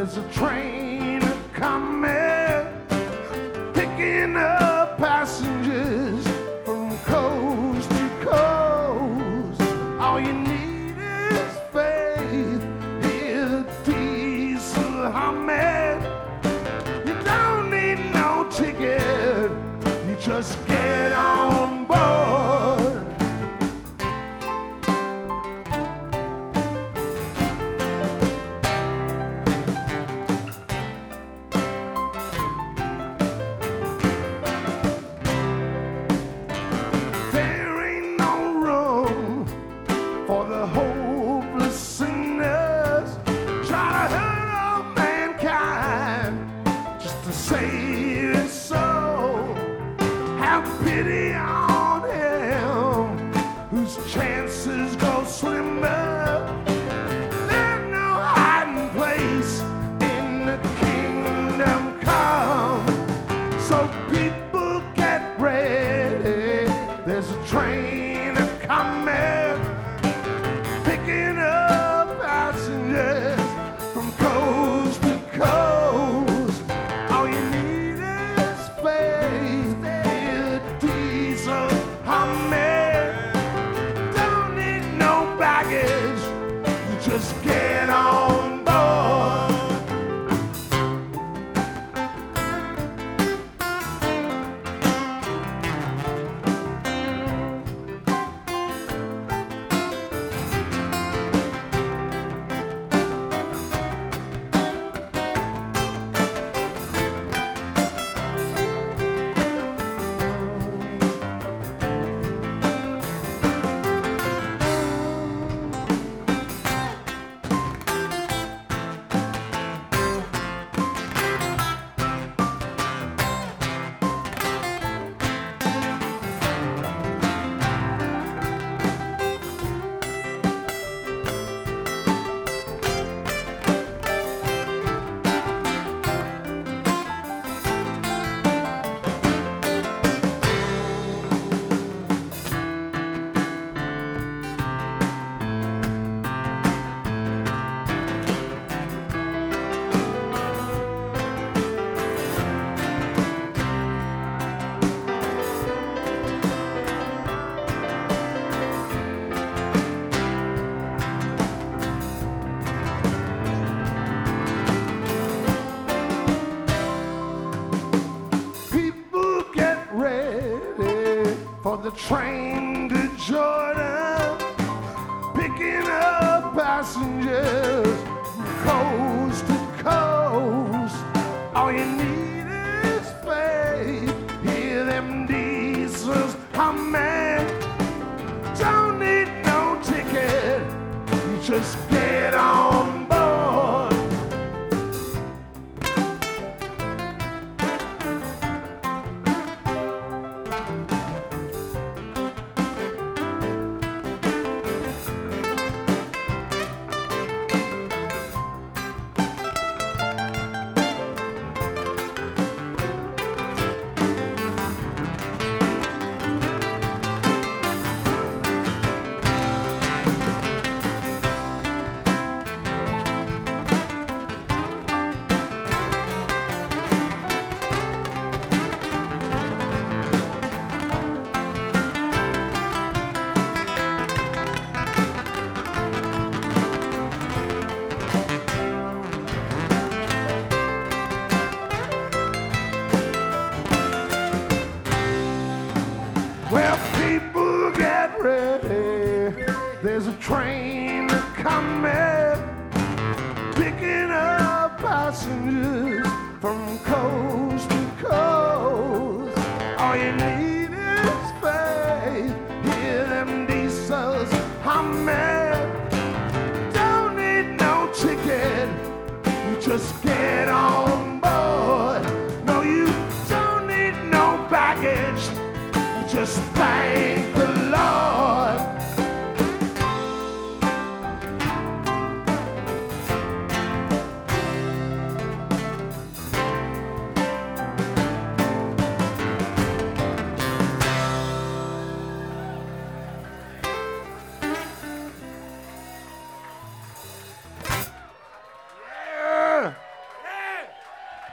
There's a train coming, picking up passengers from coast to coast. All you need is faith, hear diesel humming. You don't need no ticket, you just get on board. For the hopeless sinners, try to hurt all mankind just to save his soul. Have pity on him whose chances go slimmer. There's no hiding place in the kingdom come. So people get ready, there's a train coming, picking up passengers from coast to coast. All you need is faith, hear diesel humming. Don't need no baggage, you just get on board. For the train to Jordan, picking up passengers from coast to coast. All you need is faith, hear them diesels humming. Don't need no ticket, you just get on board. Well, people get ready, there's a train coming, picking up passengers from coast to coast. All you need is faith, hear them diesels humming. Don't need no ticket, you just get on board. No, you don't need no baggage, just thank the